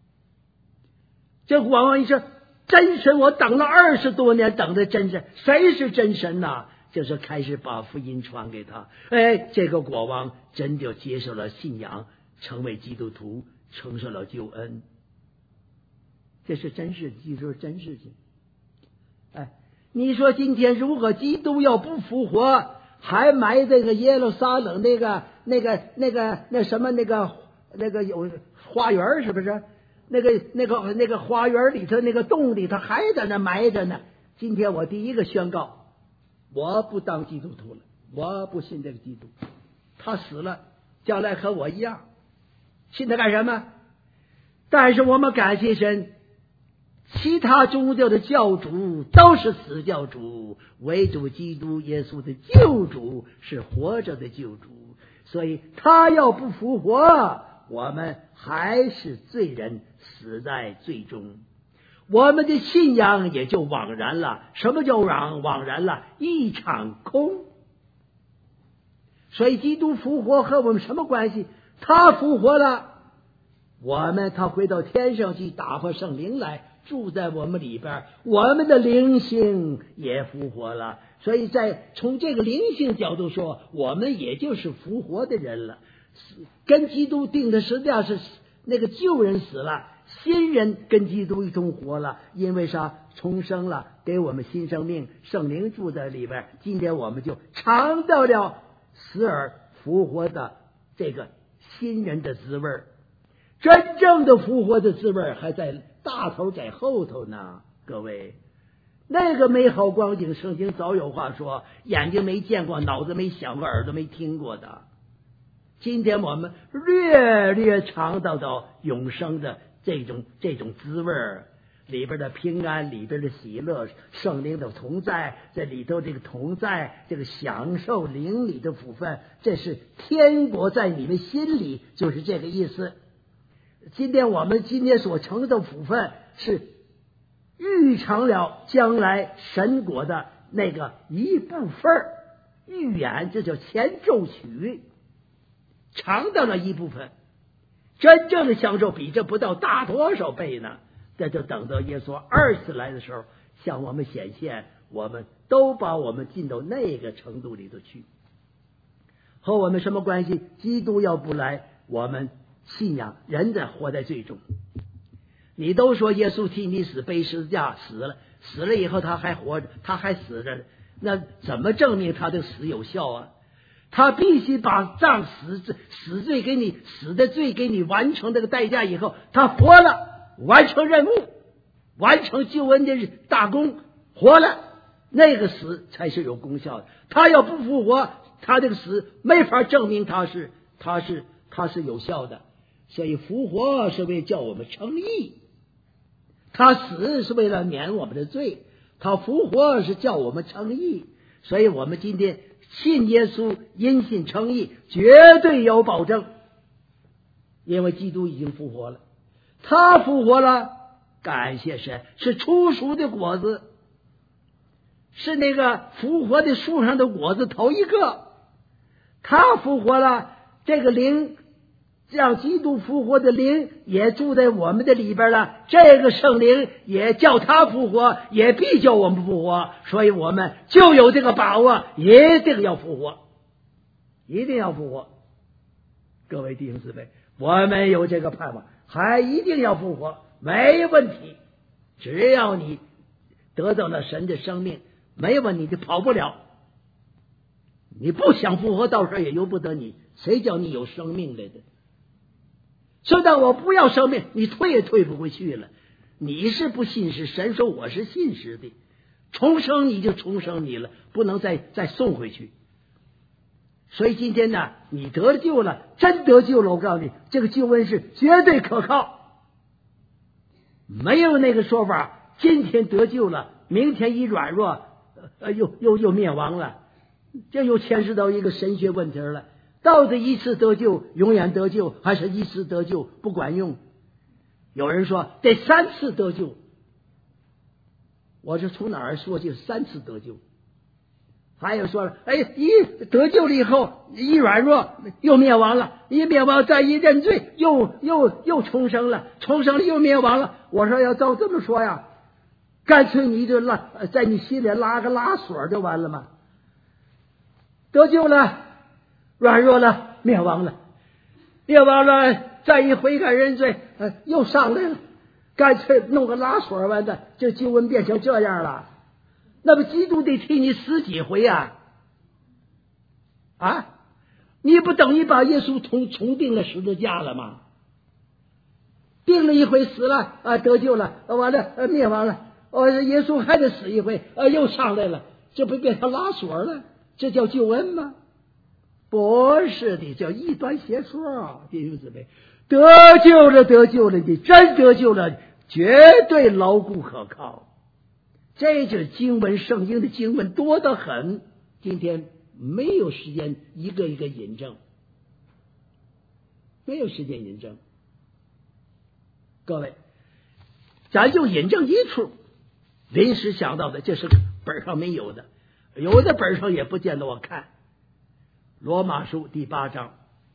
这国王一说：“真神，我等了二十多年，等的真神，谁是真神呐？”就是开始把福音传给他。哎，这个国王真就接受了信仰，成为基督徒，承受了救恩。 这是真事，记住是真事情。哎，你说今天如果基督要不复活，还埋这个耶路撒冷那个那个那个那什么那个那个有花园，是不是？那个那个那个花园里头那个洞里头还在那埋着呢。今天我第一个宣告，我不当基督徒了，我不信这个基督。他死了，将来和我一样，信他干什么？但是我们感谢神，其他宗教的教主都是死教主，唯独基督耶稣的救主是活着的救主，所以他要不复活，我们还是罪人，死在罪中，我们的信仰也就枉然了。什么叫枉枉然了？一场空。所以基督复活和我们什么关系？他复活了，我们他回到天上去，打发圣灵来住在我们里边，我们的灵性也复活了。所以在从这个灵性角度说，我们也就是复活的人了。跟基督定的十字架是那个旧人死了，新人跟基督一同活了，因为啥？重生了，给我们新生命，圣灵住在里边。今天我们就尝到了死而复活的这个新人的滋味，真正的复活的滋味还在大头在后头呢。各位，那个美好光景，圣经早有话说，眼睛没见过，脑子没想过，耳朵没听过的。今天我们略略尝到到永生的这种这种滋味，里边的平安，里边的喜乐，圣灵的同在，这里头这个同在，这个享受灵里的福分，这是天国在你们心里，就是这个意思。今天我们今天所成的福分是预尝了将来神国的那个一部分，预演，这叫前奏曲，尝到了一部分，真正的享受比这不到大多少倍呢？这就等到耶稣二次来的时候向我们显现，我们都把我们进到那个程度里头去。和我们什么关系？基督要不来，我们信仰人在活在罪中。你都说耶稣替你死，背十字架死了，死了以后他还活着，他还死着，那怎么证明他的死有效啊？他必须把账死死罪给你死的罪给你完成这个代价以后，他活了，完成任务，完成救恩的大功，活了，那个死才是有功效的。他要不复活，他这个死没法证明他是他是他是有效的。所以复活是为叫我们称义，他死是为了免我们的罪，他复活是叫我们称义。所以我们今天信耶稣，因信称义，绝对有保证，因为基督已经复活了，他复活了，感谢神，是初熟的果子，是那个复活的树上的果子头一个，他复活了，这个灵，让基督复活的灵也住在我们的里边了，这个圣灵也叫他复活，也必叫我们复活，所以我们就有这个把握，一定要复活，一定要复活。各位弟兄姊妹，我们有这个盼望，还一定要复活，没问题。只要你得到了神的生命，没问题，就跑不了。你不想复活，到时候也由不得你，谁叫你有生命来的？说到我不要生命，你退也退不回去了。你是不信实，神说我是信实的，重生你就重生你了，不能再再送回去。所以今天呢，你得救了，真得救了，我告诉你，这个救恩是绝对可靠，没有那个说法今天得救了，明天一软弱，呃，又又又灭亡了，这又牵涉到一个神学问题了。到底一次得救永远得救，还是一次得救不管用？有人说得三次得救，我是从哪儿说就是三次得救？还有说，哎，一得救了以后一软弱又灭亡了，一灭亡再一认罪又又又重生了，重生了又灭亡了。我说要照这么说呀，干脆你就拉在你心里拉个拉锁就完了嘛。得救了，软弱了，灭亡了，灭亡了，再一悔改认罪，呃，又上来了， 干脆弄个拉锁完的，这救恩变成这样了。那么基督得替你死几回啊？啊，你不等于把耶稣重重钉了十字架了吗？钉了一回死了啊，得救了，完了呃灭亡了，哦，耶稣还得死一回，呃又上来了，这不变成拉锁了？这叫救恩吗？不是的，叫异端邪说，弟兄姊妹，得救了，得救了，你真得救了，绝对牢固可靠。这就是经文，圣经的经文多得很，今天没有时间一个一个引证，没有时间引证。各位，咱就引证一处，临时想到的，这是本上没有的，有的本上也不见得我看。罗马书第八章，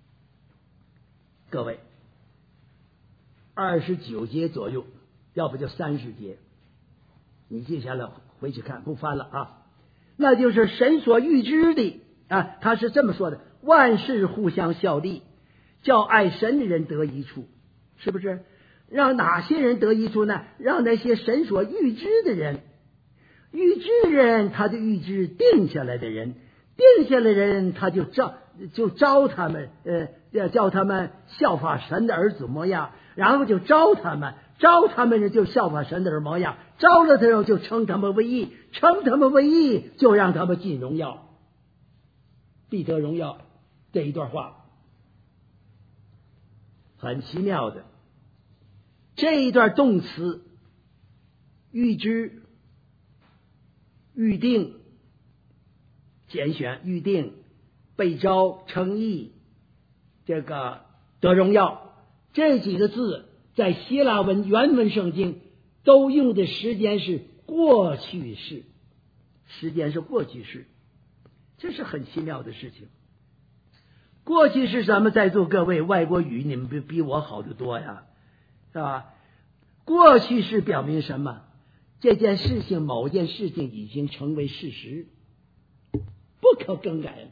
各位，二十九节左右，要不就三十节，你记下来回去看，不翻了啊。那就是神所预知的啊，他是这么说的：万事互相效力，叫爱神的人得益处，是不是？让哪些人得益处呢？让那些神所预知的人，预知的人他就预知定下来的人，定下来的人他就招就招他们，呃，要叫他们效法神的儿子模样，然后就招他们，招他们就效法神的儿子模样，招了他后就称他们为义，称他们为义就让他们进荣耀，必得荣耀。这一段话很奇妙的。这一段动词预知、预定、拣选、预定、被招、称义，这个得荣耀，这几个字在希腊文原文圣经都用的时间是过去式，时间是过去式，这是很奇妙的事情。过去式咱们在座各位外国语你们比比我好得多呀，是吧？过去式表明什么？这件事情，某件事情已经成为事实，不可更改了，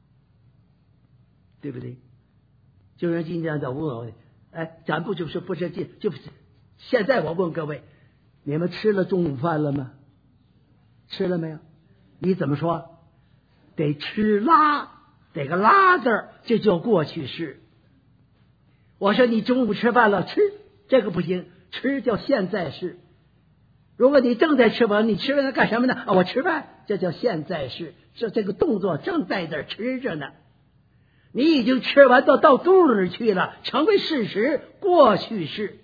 对不对？就是今天在问我，哎，咱不就是不是这就现在我问各位，你们吃了中午饭了吗？吃了没有？你怎么说？得吃拉，得个拉字儿，这叫过去式。我说你中午吃饭了，吃这个不行，吃叫现在式。如果你正在吃饭，你吃饭干什么呢？啊，我吃饭，这叫现在式，这这个动作正在这吃着呢。你已经吃完到到肚里去了，成为事实，过去式。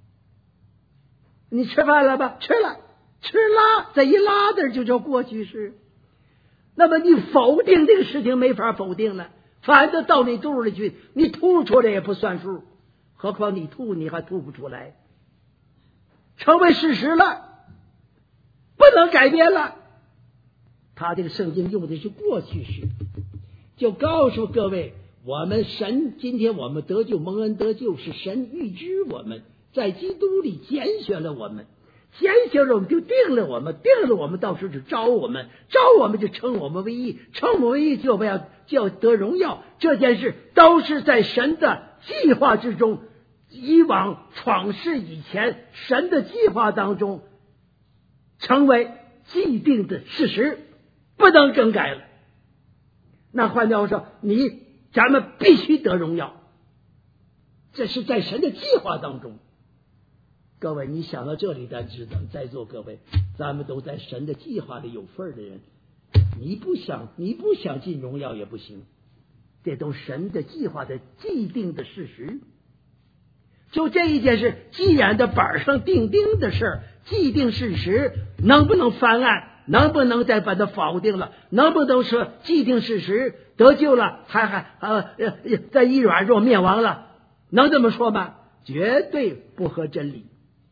你吃饭了吧？吃了，吃拉，这一拉字就叫过去式。那么你否定这个事情没法否定了，反正到你肚里去，你吐出来也不算数，何况你吐你还吐不出来，成为事实了，不能改变了。他这个圣经用的是过去式，就告诉各位，我们神今天我们得救蒙恩得救，是神预知我们，在基督里拣选了我们，拣选了我们就定了我们，定了我们到时候就招我们，招我们就称我们为义，称我们为义就要就要得荣耀。这件事都是在神的计划之中，以往创世以前神的计划当中成为既定的事实，不能更改了。那换句话说，你咱们必须得荣耀，这是在神的计划当中。各位，你想到这里，咱知道，在座各位，咱们都在神的计划里有份的人，你不想你不想进荣耀也不行，这都神的计划的既定的事实。就这一件事，既然在板上钉钉的事，既定事实，能不能翻案？能不能再把它否定了？能不能说既定事实得救了，还还呃在一软弱灭亡了？能这么说吗？绝对不合真理。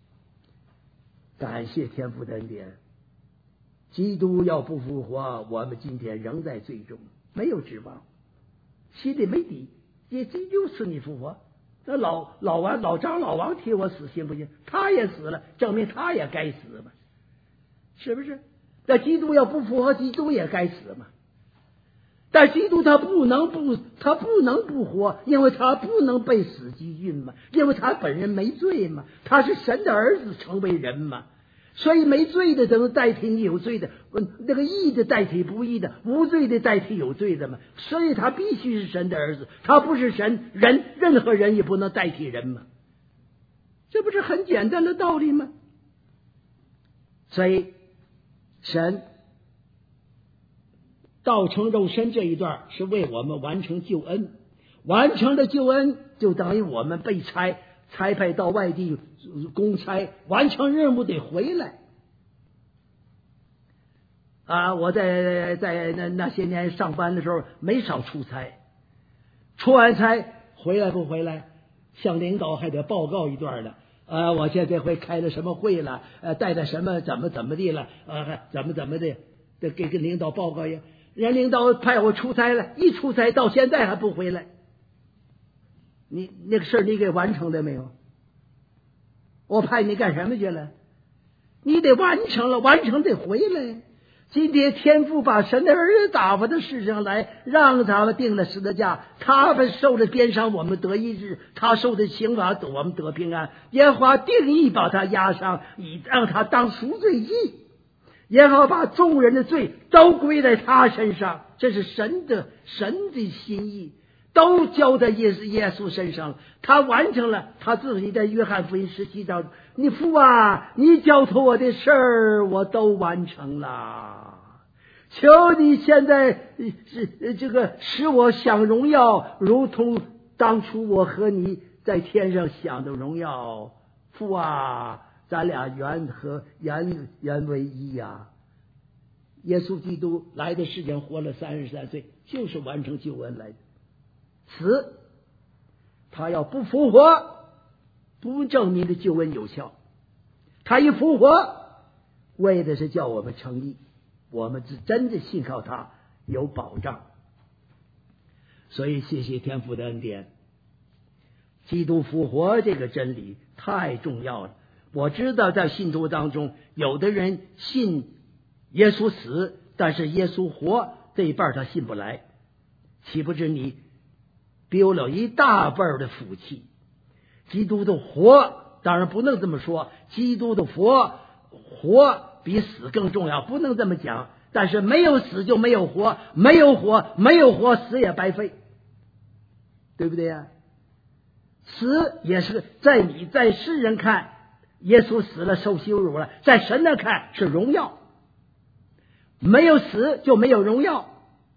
感谢天父的恩典，基督要不复活，我们今天仍在罪中，没有指望，心里没底。也基督死你复活，那老老王老张老王替我死行不行？他也死了，证明他也该死嘛，是不是？那基督要不复活，基督也该死嘛。 但基督他不能不他不能不活，因为他不能被死击晕嘛，因为他本人没罪嘛，他是神的儿子，成为人嘛。所以没罪的能代替你有罪的，那个义的代替不义的，无罪的代替有罪的嘛。所以他必须是神的儿子，他不是神，人任何人也不能代替人嘛。这不是很简单的道理吗？所以神道成肉身这一段是为我们完成救恩，完成了救恩就等于我们被差差派到外地公差，完成任务得回来啊！我在在那那些年上班的时候没少出差，出完差回来不回来，向领导还得报告一段的。呃，我现在这回开了什么会了？呃，带的什么怎么怎么地了？呃，怎么怎么的，得给跟领导报告呀。人领导派我出差了，一出差到现在还不回来。你那个事儿你给完成了没有？我派你干什么去了？你得完成了，完成得回来。今天天父把神的儿子打发到世上来，让他们定了十字架，他们受了鞭伤，我们得医治；他受的刑罚，我们得平安。耶和华定义把他压伤，以让他当赎罪祭。耶和华把众人的罪都归在他身上，这是神的神的心意，都交在耶稣耶稣身上。他完成了，他自己在约翰福音十七章，你父啊，你交托我的事儿我都完成了，求你现在是这个使我享荣耀，如同当初我和你在天上享的荣耀。父啊，咱俩原和原原为一呀、啊！耶稣基督来的世间活了三十三岁，就是完成救恩来的。死，他要不复活，不证明的救恩有效。他一复活，为的是叫我们称义，我们是真的信靠他，有保障。所以谢谢天父的恩典，基督复活这个真理太重要了。我知道在信徒当中，有的人信耶稣死，但是耶稣活这一半他信不来，岂不知你丢了一大半的福气。基督的活当然不能这么说，基督的活活比死更重要，不能这么讲。但是没有死就没有活，没有活没有活，死也白费，对不对呀？死也是在你在世人看耶稣死了受羞辱了，在神那看是荣耀。没有死就没有荣耀，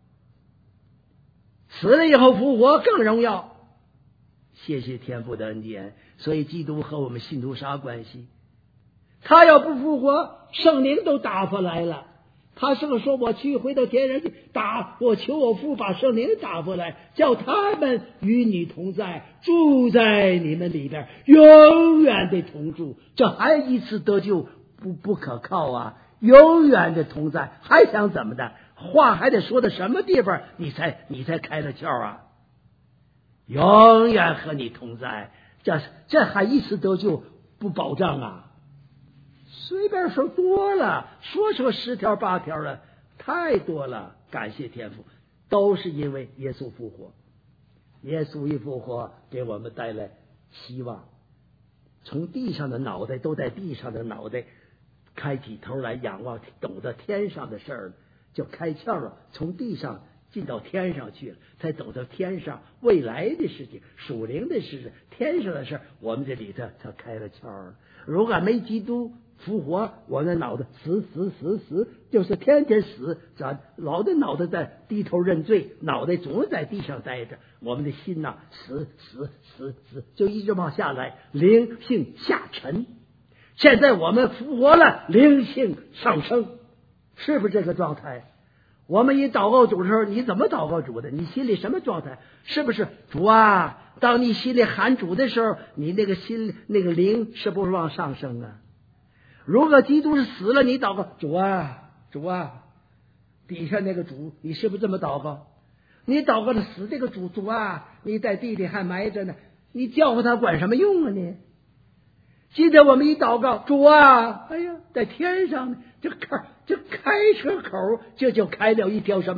死了以后复活更荣耀。谢谢天父的恩典。所以基督和我们信徒啥关系？他要不复活，圣灵都打发来了。他是个说我去回到天上去打，我求我父把圣灵打发来，叫他们与你同在，住在你们里边，永远的同住。这还一次得救不不可靠啊！永远的同在，还想怎么的？话还得说到什么地方你才你才开了窍啊？永远和你同在，这这还一次得救不保障啊？随便说多了，说说十条八条了，太多了。感谢天父，都是因为耶稣复活。耶稣一复活，给我们带来希望。从地上的脑袋都在地上的脑袋开起头来仰望，懂得天上的事儿，就开窍了，从地上进到天上去了，才走到天上未来的事情，属灵的事情，天上的事，我们这里头才开了窍了。如果没基督复活，我的脑袋死死死死，就是天天死，咱老的脑袋在低头认罪，脑袋总是在地上待着，我们的心呐、啊，死死死死，就一直往下来，灵性下沉。现在我们复活了，灵性上升，是不是这个状态？我们一祷告主的时候，你怎么祷告主的？你心里什么状态？是不是主啊？当你心里喊主的时候，你那个心那个灵是不是往上升啊？如果基督是死了，你祷告主啊主啊，底下那个主，你是不是这么祷告？你祷告的死这个主主啊，你在地里还埋着呢，你叫唤他管什么用啊你？今天我们一祷告主啊，哎呀，在天上呢，就开就开车口，这就开了一条什么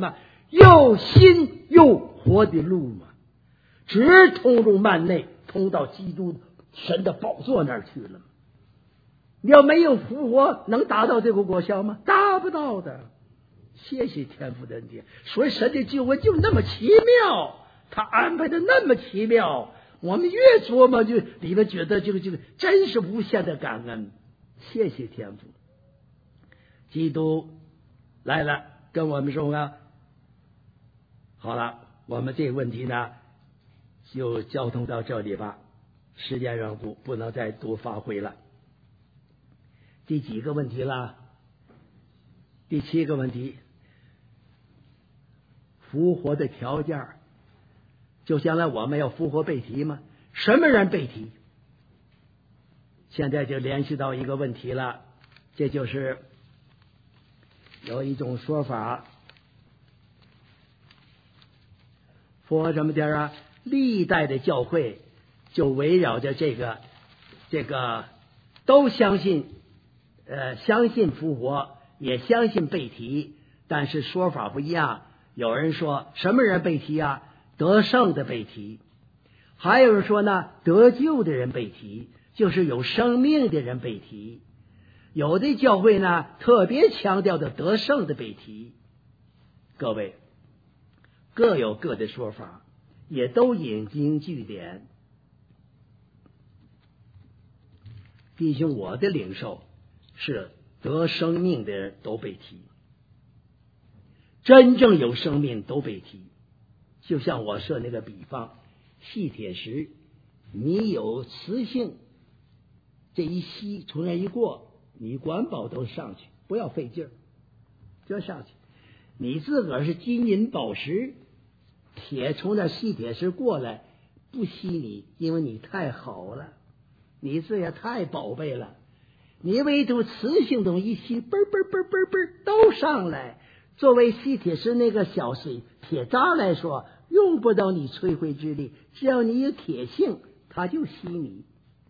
又新又活的路嘛，直通入幔内，通到基督神的宝座那儿去了。你要没有复活，能达到这个果效吗？达不到的。谢谢天父的恩典，所以神的救恩就那么奇妙，他安排的那么奇妙，我们越琢磨就里面觉得这个这个真是无限的感恩。谢谢天父，基督来了，跟我们说啊，好了，我们这个问题呢就交通到这里吧，时间缘故不能再多发挥了。第几个问题了？第七个问题，复活的条件，就将来我们要复活被提吗？什么人被提？现在就联系到一个问题了，这就是有一种说法，复活什么点啊？历代的教会就围绕着这个这个都相信呃相信复活，也相信被提，但是说法不一样。有人说什么人被提啊？得胜的被提。还有人说呢，得救的人被提，就是有生命的人被提。有的教会呢特别强调的得胜的被提。各位各有各的说法，也都引经据典。弟兄，我的领受是得生命的人都被提，真正有生命都被提。就像我设那个比方，吸铁石，你有磁性，这一吸从那一过，你管保都上去，不要费劲儿，就上去。你自个儿是金银宝石，铁从那吸铁石过来不吸你，因为你太好了，你这也太宝贝了。你唯独磁性东西一吸，嘣嘣嘣嘣嘣都上来。作为吸铁石那个小水铁渣来说，用不到你摧毁之力，只要你有铁性，它就吸你。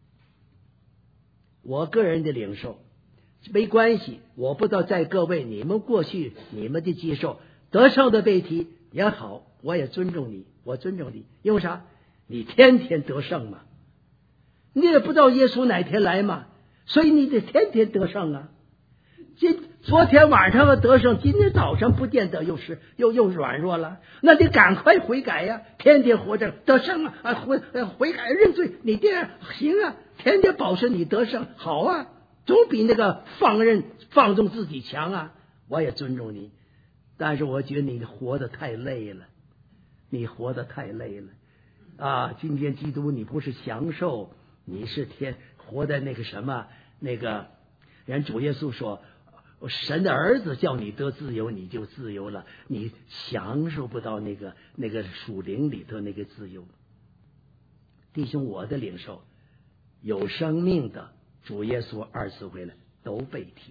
我个人的领受没关系，我不知道在各位你们过去你们的接受得胜的被提也好，我也尊重你，我尊重你，因为啥？你天天得胜嘛，你也不知道耶稣哪天来嘛，所以你得天天得胜啊。今昨天晚上的得胜，今天早上不见得又是又又软弱了，那得赶快悔改呀！天天活着得胜啊！啊悔悔改认罪，你这样行啊！天天保持你得胜，好啊，总比那个放任放纵自己强啊！我也尊重你，但是我觉得你活得太累了，你活得太累了啊！今天基督你不是享受，你是天活在那个什么那个人主耶稣说。神的儿子叫你得自由，你就自由了，你享受不到那个那个属灵里头那个自由。弟兄，我的领受，有生命的主耶稣二次回来都被提，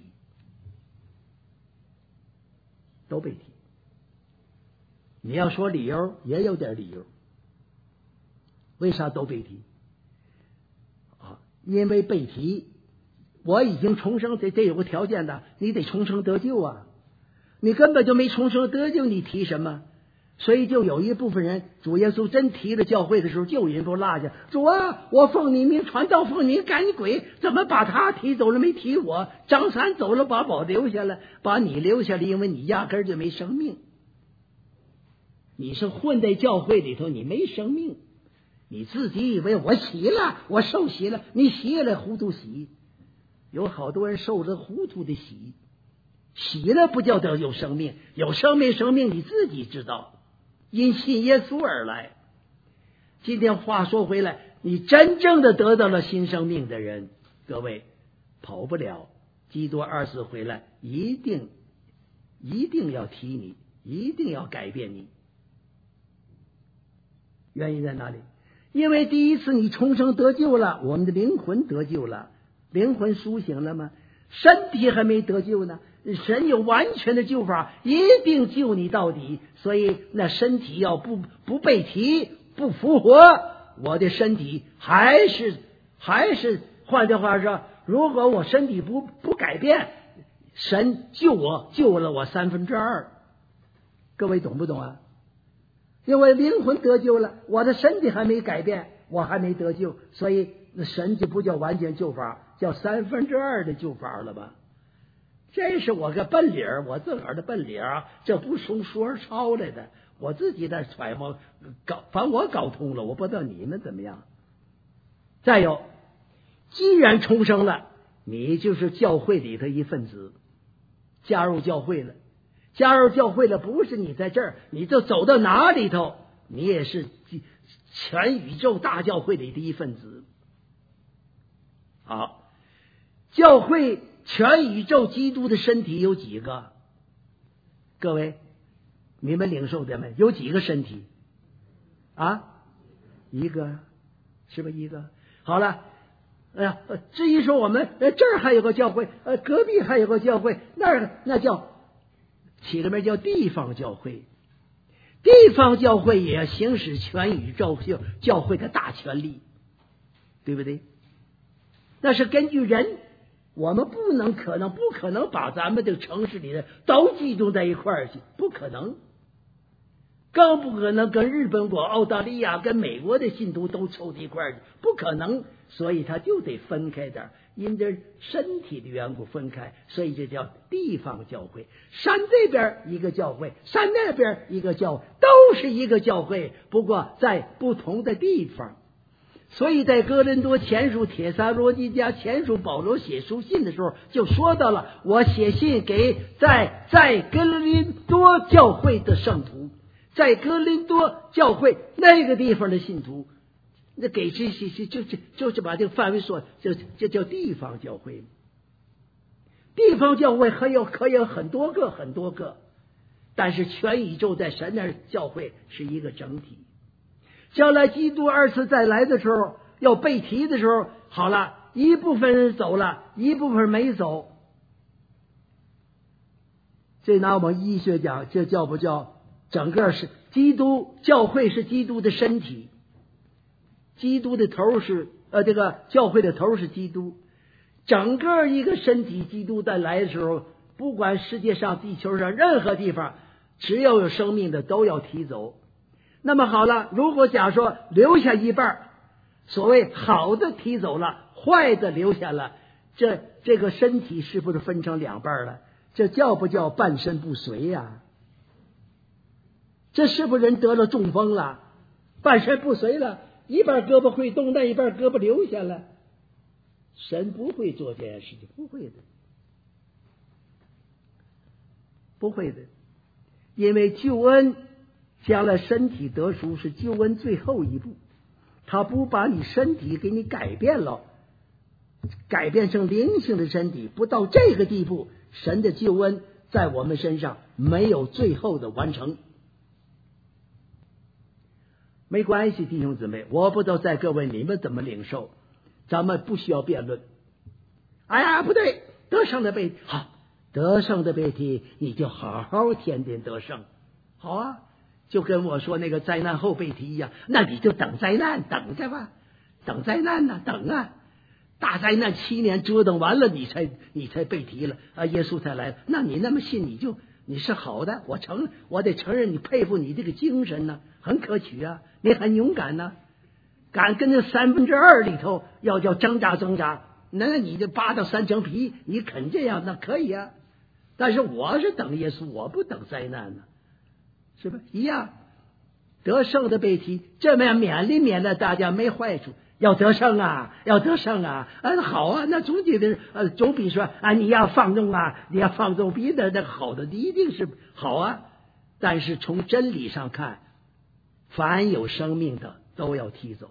都被提。你要说理由，也有点理由。为啥都被提？啊，因为被提。我已经重生，这这有个条件的，你得重生得救啊！你根本就没重生得救，你提什么？所以就有一部分人，主耶稣真提了教会的时候，就人都落下。主啊，我奉你名传道，奉你赶鬼，怎么把他提走了，没提我？张三走了，把我留下了，把你留下了，因为你压根儿就没生命。你是混在教会里头，你没生命，你自己以为我洗了，我受洗了，你洗了糊涂洗。有好多人受了糊涂的洗，洗了不叫得有生命，有生命生命你自己知道，因信耶稣而来。今天话说回来，你真正的得到了新生命的人，各位跑不了，基督二次回来一定一定要提你，一定要改变你。原因在哪里？因为第一次你重生得救了，我们的灵魂得救了，灵魂苏醒了吗？身体还没得救呢。神有完全的救法，一定救你到底。所以那身体要不不被提，不复活，我的身体还是还是换句话说，如果我身体不不改变，神救我救了我三分之二。 各位懂不懂啊？因为灵魂得救了，我的身体还没改变，我还没得救，所以那神就不叫完全救法，叫三分之二的救法了吧？这是我个本领，我自个儿的本领，这不是从书上抄来的，我自己在揣摩搞，反正我搞通了，我不知道你们怎么样。再有，既然重生了，你就是教会里的一份子，加入教会了。加入教会了，不是你在这儿，你就走到哪里头，你也是全宇宙大教会里的一份子。好，教会全宇宙基督的身体有几个？各位，你们领受的没？有几个身体啊？一个，是不是一个？好了，哎呀，至于说我们呃这儿还有个教会，呃隔壁还有个教会，那儿那叫起了名叫地方教会。地方教会也行使全宇宙教会的大权力，对不对？那是根据人，我们不能可能不可能把咱们这个城市里的都集中在一块儿去，不可能，更不可能跟日本国、澳大利亚、跟美国的信徒都凑在一块儿去，不可能。所以他就得分开点，因着身体的缘故分开，所以这叫地方教会。山这边一个教会，山那边一个教会，都是一个教会，不过在不同的地方。所以在哥林多前书、帖撒罗尼迦前书，保罗写书信的时候就说到了，我写信给在在哥林多教会的圣徒，在哥林多教会那个地方的信徒，那给这些就就就是把这个范围说，就这叫地方教会。地方教会还有可以有很多个很多个，但是全宇宙在神那儿教会是一个整体。将来基督二次再来的时候，要被提的时候，好了，一部分人走了，一部分人没走。这拿我们医学讲，这叫不叫整个是基督教会是基督的身体，基督的头是呃这个教会的头是基督，整个一个身体，基督再来的时候，不管世界上地球上任何地方，只要有生命的都要提走。那么好了，如果假说留下一半，所谓好的提走了，坏的留下了，这这个身体是不是分成两半了？这叫不叫半身不遂呀？这是不是人得了中风了，半身不遂了，一半胳膊会动，那一半胳膊留下了？神不会做这件事情，不会的，不会的，因为救恩将来身体得赎是救恩最后一步，他不把你身体给你改变了，改变成灵性的身体，不到这个地步，神的救恩在我们身上没有最后的完成。没关系，弟兄姊妹，我不知道在各位你们怎么领受，咱们不需要辩论。哎呀，不对，得胜的被好，得胜的被提，你就好好天天得胜，好啊。就跟我说那个灾难后被提一样，那你就等灾难，等着吧，等灾难呢，等啊，大灾难七年折腾完了，你才你才被提了啊，耶稣才来了。那你那么信，你就你是好的，我承我得承认你佩服你这个精神呢，很可取啊，你很勇敢呢，敢跟这三分之二里头要叫挣扎挣扎，那你就扒到三层皮，你肯这样那可以啊。但是我是等耶稣，我不等灾难呢。是吧？一样，得胜的被提，这么样勉励勉励大家没坏处，要得胜啊，要得胜啊，啊好啊，那总觉得呃总比说啊你要放纵啊，你要放纵比那那好的一定是好啊。但是从真理上看，凡有生命的都要提走，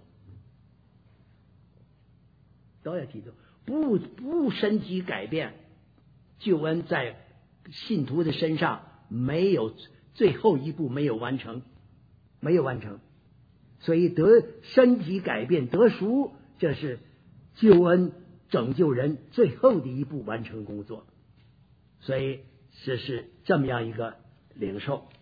都要提走，不不身体改变，救恩在信徒的身上没有。最后一步没有完成，没有完成，所以得身体改变得赎，这是救恩拯救人最后的一步完成工作，所以这是这么样一个领受。